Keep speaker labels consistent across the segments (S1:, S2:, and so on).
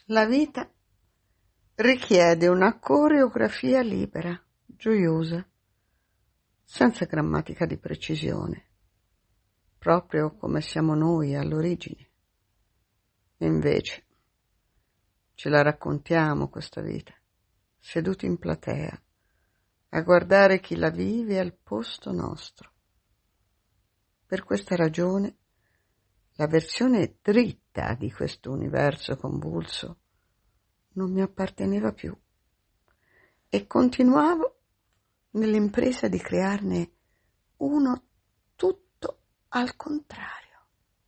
S1: La vita richiede una coreografia libera, gioiosa, senza grammatica di precisione, proprio come siamo noi all'origine. Invece ce la raccontiamo questa vita, seduti in platea, a guardare chi la vive al posto nostro. Per questa ragione la versione dritta di questo universo convulso non mi apparteneva più e continuavo nell'impresa di crearne uno tutto al contrario.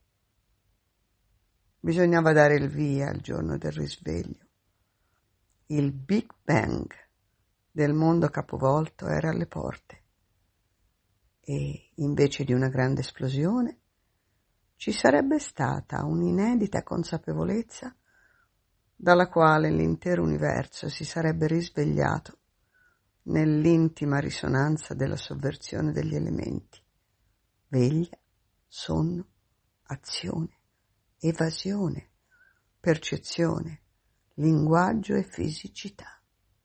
S1: Bisognava dare il via al giorno del risveglio. Il Big Bang del mondo capovolto era alle porte e invece di una grande esplosione ci sarebbe stata un'inedita consapevolezza dalla quale l'intero universo si sarebbe risvegliato nell'intima risonanza della sovversione degli elementi: veglia, sonno, azione, evasione, percezione, linguaggio e fisicità.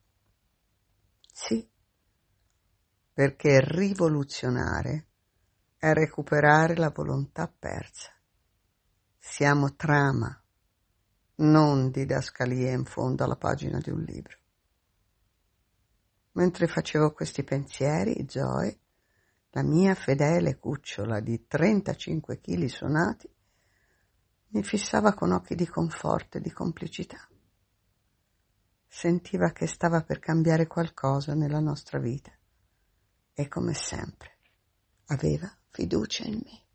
S1: Sì, perché rivoluzionare è recuperare la volontà persa. Siamo trama, non didascalie in fondo alla pagina di un libro. Mentre facevo questi pensieri, Zoe, la mia fedele cucciola di 35 chili suonati, mi fissava con occhi di conforto e di complicità. Sentiva che stava per cambiare qualcosa nella nostra vita e, come sempre, aveva fiducia in me.